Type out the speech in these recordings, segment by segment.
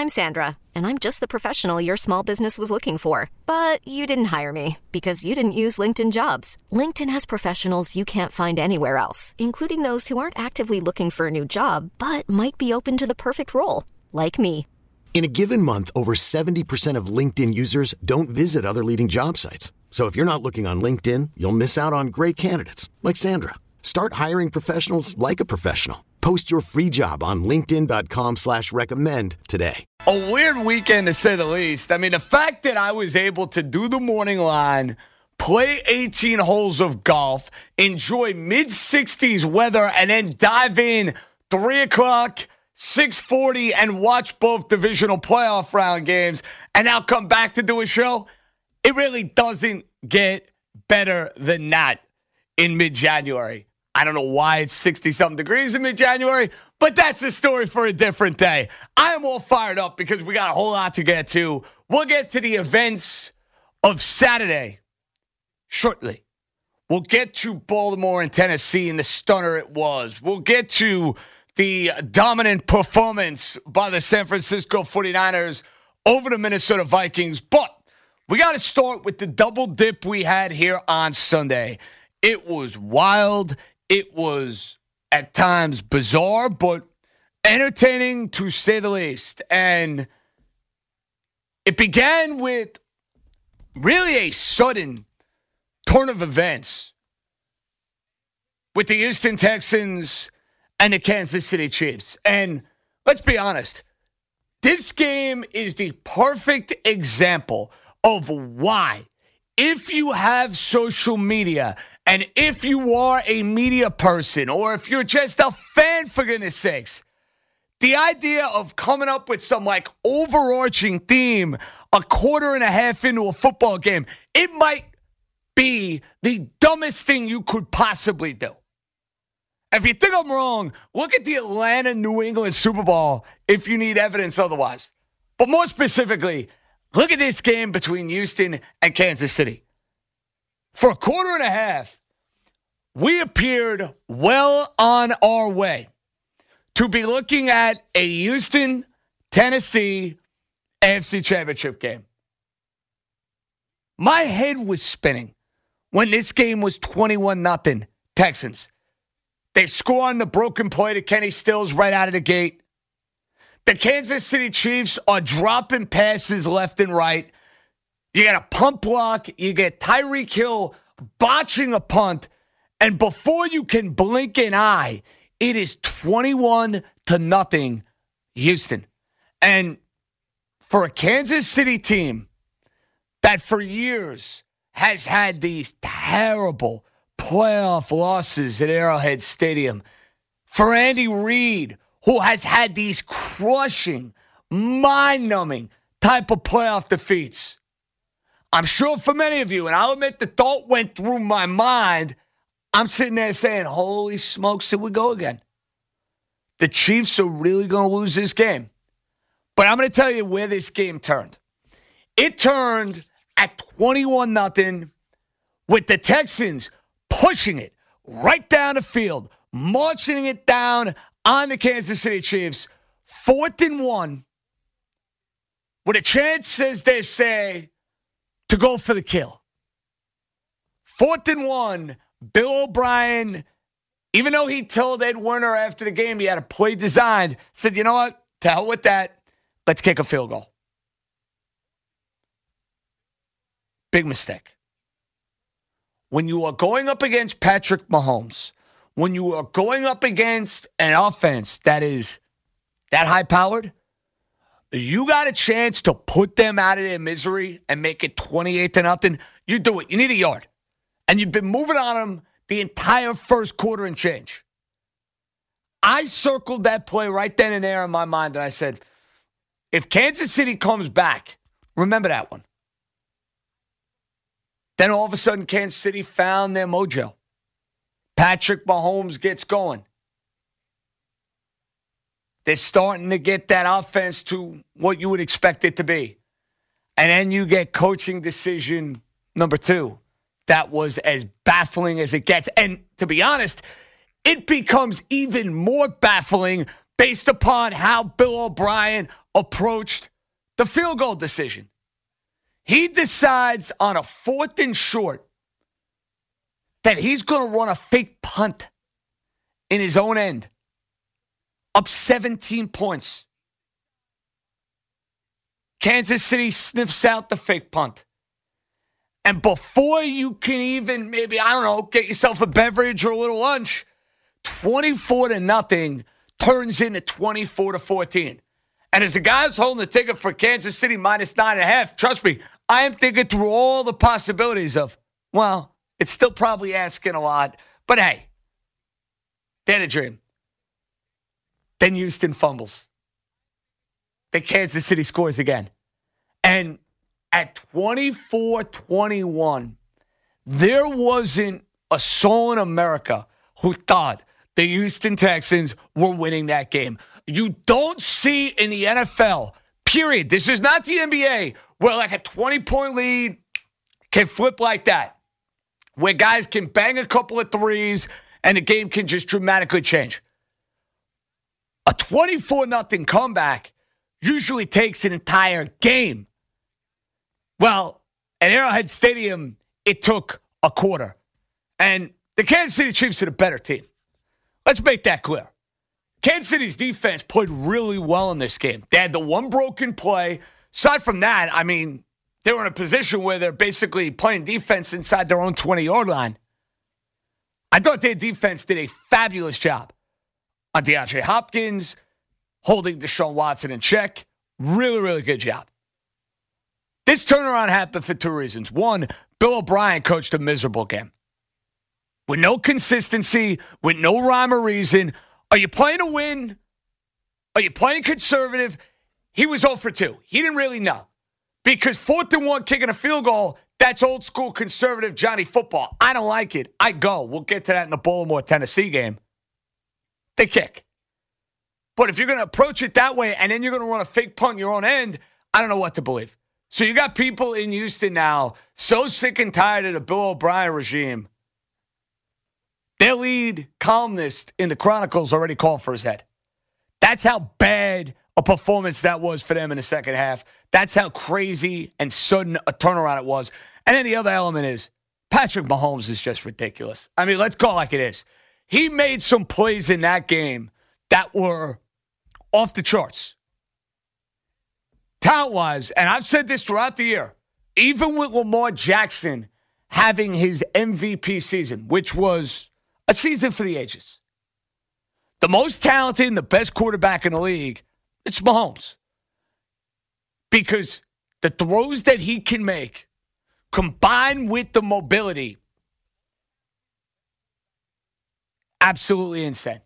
I'm Sandra, and I'm just the professional your small business was looking for. But you didn't hire me because you didn't use LinkedIn Jobs. LinkedIn has professionals you can't find anywhere else, including those who aren't actively looking for a new job, but might be open to the perfect role, like me. In a given month, over 70% of LinkedIn users don't visit other leading job sites. So if you're not looking on LinkedIn, you'll miss out on great candidates like Sandra. Start hiring professionals like a professional. Post your free job on linkedin.com/recommend today. A weird weekend, to say the least. I mean, the fact that I was able to do the morning line, play 18 holes of golf, enjoy mid-60s weather, and then dive in 3 o'clock, 6:40, and watch both divisional playoff round games, and now come back to do a show, it really doesn't get better than that in mid-January. I don't know why it's 60-something degrees in mid-January, but that's a story for a different day. I am all fired up because we got a whole lot to get to. We'll get to the events of Saturday shortly. We'll get to Baltimore and Tennessee and the stunner it was. We'll get to the dominant performance by the San Francisco 49ers over the Minnesota Vikings. But we got to start with the double dip we had here on Sunday. It was wild. It was at times bizarre, but entertaining to say the least. And it began with really a sudden turn of events with the Houston Texans and the Kansas City Chiefs. And let's be honest, this game is the perfect example of why, if you have social media and if you are a media person or if you're just a fan, for goodness sakes, the idea of coming up with some like overarching theme a quarter and a half into a football game, it might be the dumbest thing you could possibly do. If you think I'm wrong, look at the Atlanta-New England Super Bowl if you need evidence otherwise. But more specifically, look at this game between Houston and Kansas City. For a quarter and a half, we appeared well on our way to be looking at a Houston-Tennessee AFC Championship game. My head was spinning when this game was 21-0 Texans. They score on the broken play to Kenny Stills right out of the gate. The Kansas City Chiefs are dropping passes left and right. You got a punt block. You get Tyreek Hill botching a punt. And before you can blink an eye, it is 21-0 Houston. And for a Kansas City team that for years has had these terrible playoff losses at Arrowhead Stadium, for Andy Reid, who has had these crushing, mind-numbing type of playoff defeats, I'm sure for many of you, and I'll admit the thought went through my mind, I'm sitting there saying, holy smokes, here we go again. The Chiefs are really going to lose this game. But I'm going to tell you where this game turned. It turned at 21-0 with the Texans pushing it right down the field, marching it down on the Kansas City Chiefs, 4th and 1, with a chance, as they say, to go for the kill. 4th and 1, Bill O'Brien, even though he told Ed Werner after the game he had a play designed, said, you know what, to hell with that, let's kick a field goal. Big mistake. When you are going up against Patrick Mahomes, when you are going up against an offense that is that high-powered, you got a chance to put them out of their misery and make it 28-0, you do it. You need a yard. And you've been moving on them the entire first quarter and change. I circled that play right then and there in my mind, and I said, if Kansas City comes back, remember that one. Then all of a sudden, Kansas City found their mojo. Patrick Mahomes gets going. They're starting to get that offense to what you would expect it to be. And then you get coaching decision number 2. That was as baffling as it gets. And to be honest, it becomes even more baffling based upon how Bill O'Brien approached the field goal decision. He decides on a 4th and short that he's going to run a fake punt in his own end, up 17 points. Kansas City sniffs out the fake punt. And before you can even maybe, get yourself a beverage or a little lunch, 24-0 turns into 24-14. And as a guy who's holding the ticket for Kansas City minus 9.5, trust me, I am thinking through all the possibilities of, well, it's still probably asking a lot, but hey, they had a dream. Then Houston fumbles. Then Kansas City scores again. And at 24-21, there wasn't a soul in America who thought the Houston Texans were winning that game. You don't see in the NFL, period. This is not the NBA, where like a 20-point lead can flip like that, where guys can bang a couple of threes and the game can just dramatically change. A 24-0 comeback usually takes an entire game. Well, at Arrowhead Stadium, it took a quarter. And the Kansas City Chiefs are the better team. Let's make that clear. Kansas City's defense played really well in this game. They had the one broken play. Aside from that, they were in a position where they're basically playing defense inside their own 20-yard line. I thought their defense did a fabulous job on DeAndre Hopkins, holding Deshaun Watson in check. Really, really good job. This turnaround happened for 2 reasons. One, Bill O'Brien coached a miserable game. With no consistency, with no rhyme or reason. Are you playing to win? Are you playing conservative? He was 0 for 2. He didn't really know. Because 4th and 1 kicking a field goal, that's old school conservative Johnny football. I don't like it. I go. We'll get to that in the Baltimore, Tennessee game. They kick. But if you're going to approach it that way and then you're going to run a fake punt in your own end, I don't know what to believe. So you got people in Houston now so sick and tired of the Bill O'Brien regime. Their lead columnist in the Chronicles already called for his head. That's how bad a performance that was for them in the second half. That's how crazy and sudden a turnaround it was. And then the other element is Patrick Mahomes is just ridiculous. Let's call it like it is. He made some plays in that game that were off the charts. Talent-wise, and I've said this throughout the year, even with Lamar Jackson having his MVP season, which was a season for the ages, the most talented and the best quarterback in the league, it's Mahomes. Because the throws that he can make, combined with the mobility, absolutely insane.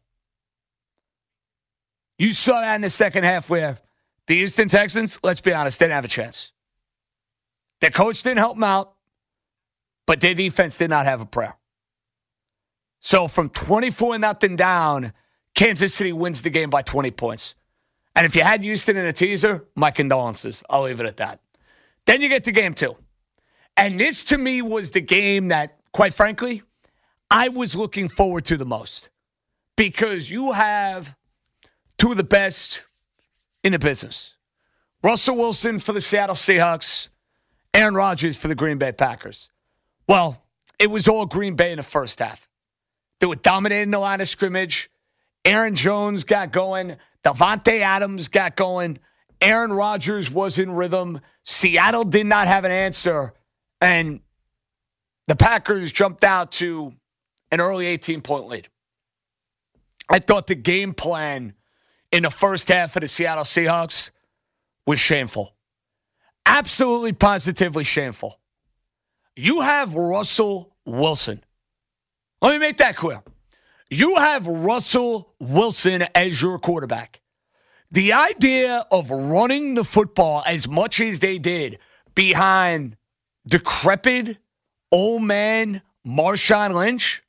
You saw that in the second half where the Houston Texans, let's be honest, didn't have a chance. Their coach didn't help them out, but their defense did not have a prayer. So from 24-0 down, Kansas City wins the game by 20 points. And if you had Houston in a teaser, my condolences. I'll leave it at that. Then you get to game 2. And this, to me, was the game that, quite frankly, I was looking forward to the most. Because you have 2 of the best in the business. Russell Wilson for the Seattle Seahawks, Aaron Rodgers for the Green Bay Packers. Well, it was all Green Bay in the first half. They were dominating the line of scrimmage. Aaron Jones got going. Davante Adams got going. Aaron Rodgers was in rhythm. Seattle did not have an answer. And the Packers jumped out to an early 18-point lead. I thought the game plan in the first half of the Seattle Seahawks was shameful. Absolutely, positively shameful. You have Russell Wilson. Let me make that clear. You have Russell Wilson as your quarterback. The idea of running the football as much as they did behind decrepit old man Marshawn Lynch,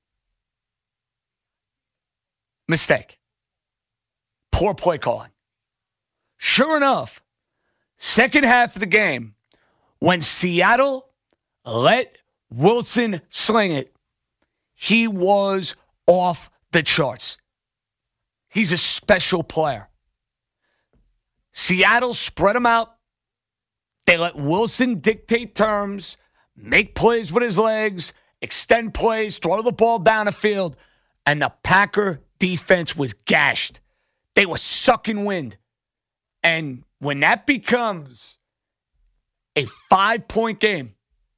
mistake. Poor play calling. Sure enough, second half of the game, when Seattle let Wilson sling it, he was off the charts. He's a special player. Seattle spread them out. They let Wilson dictate terms, make plays with his legs, extend plays, throw the ball down the field, and the Packer defense was gashed. They were sucking wind. And when that becomes a 5-point game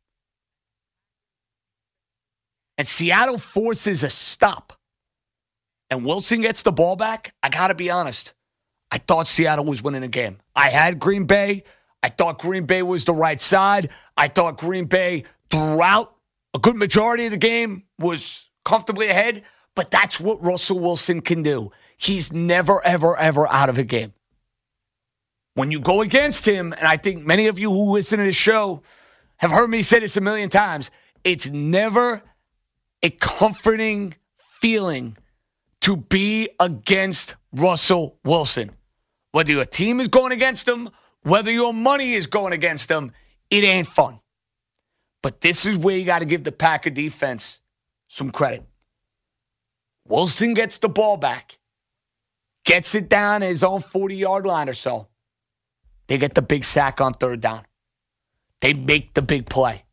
and Seattle forces a stop and Wilson gets the ball back, I got to be honest, I thought Seattle was winning the game. I had Green Bay. I thought Green Bay was the right side. I thought Green Bay throughout a good majority of the game was comfortably ahead, but that's what Russell Wilson can do. He's never, ever, ever out of a game. When you go against him, and I think many of you who listen to this show have heard me say this a million times, it's never a comforting feeling to be against Russell Wilson. Whether your team is going against him, whether your money is going against him, it ain't fun. But this is where you got to give the Packer defense some credit. Wilson gets the ball back, gets it down at his own 40-yard line or so. They get the big sack on third down. They make the big play.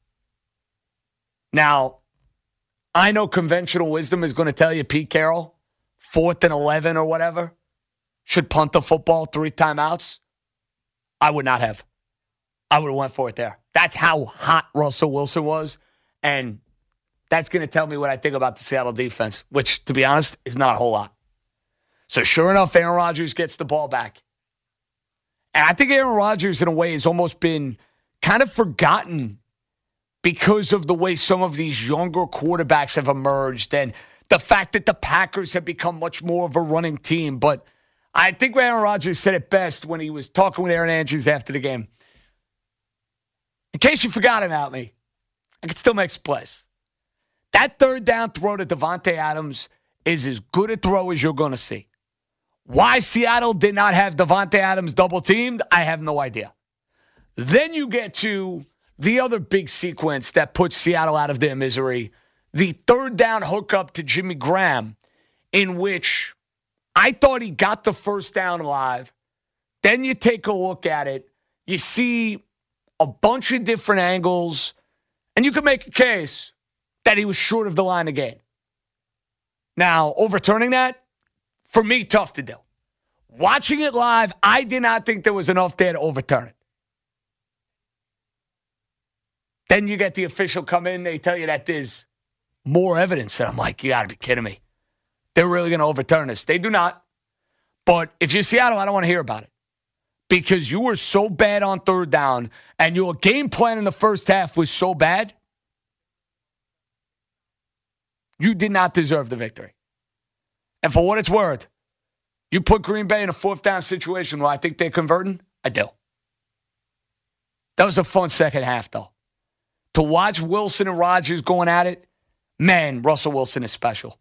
Now, I know conventional wisdom is going to tell you Pete Carroll, 4th and 11 or whatever, should punt the football 3 timeouts. I would not have. I would have went for it there. That's how hot Russell Wilson was. And that's going to tell me what I think about the Seattle defense, which, to be honest, is not a whole lot. So sure enough, Aaron Rodgers gets the ball back. And I think Aaron Rodgers, in a way, has almost been kind of forgotten because of the way some of these younger quarterbacks have emerged and the fact that the Packers have become much more of a running team. But I think Aaron Rodgers said it best when he was talking with Aaron Andrews after the game. In case you forgot about me, I can still make some plays. That third down throw to Davante Adams is as good a throw as you're going to see. Why Seattle did not have Davante Adams double-teamed, I have no idea. Then you get to the other big sequence that puts Seattle out of their misery, the third down hookup to Jimmy Graham, in which I thought he got the first down live. Then you take a look at it. You see a bunch of different angles, and you can make a case that he was short of the line of gain. Now, overturning that, for me, tough to do. Watching it live, I did not think there was enough there to overturn it. Then you get the official come in, they tell you that there's more evidence. And I'm like, you got to be kidding me. They're really going to overturn this. They do not. But if you're Seattle, I don't want to hear about it. Because you were so bad on third down and your game plan in the first half was so bad, you did not deserve the victory. And for what it's worth, you put Green Bay in a 4th down situation where I think they're converting, I do. That was a fun second half, though. To watch Wilson and Rodgers going at it, man, Russell Wilson is special.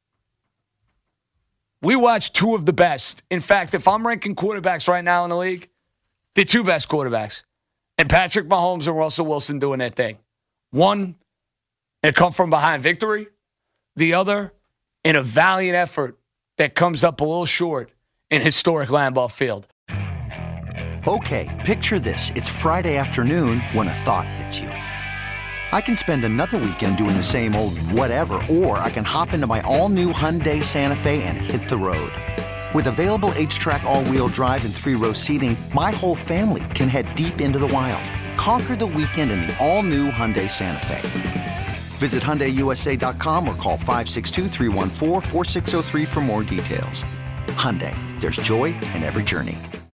We watched 2 of the best. In fact, if I'm ranking quarterbacks right now in the league, the 2 best quarterbacks. And Patrick Mahomes and Russell Wilson doing their thing. One, in a come-from-behind victory. The other, in a valiant effort that comes up a little short in historic Lambeau Field. Okay, picture this. It's Friday afternoon when a thought hits you. I can spend another weekend doing the same old whatever, or I can hop into my all-new Hyundai Santa Fe and hit the road. With available H-Track all-wheel drive and 3-row seating, my whole family can head deep into the wild. Conquer the weekend in the all-new Hyundai Santa Fe. Visit HyundaiUSA.com or call 562-314-4603 for more details. Hyundai, there's joy in every journey.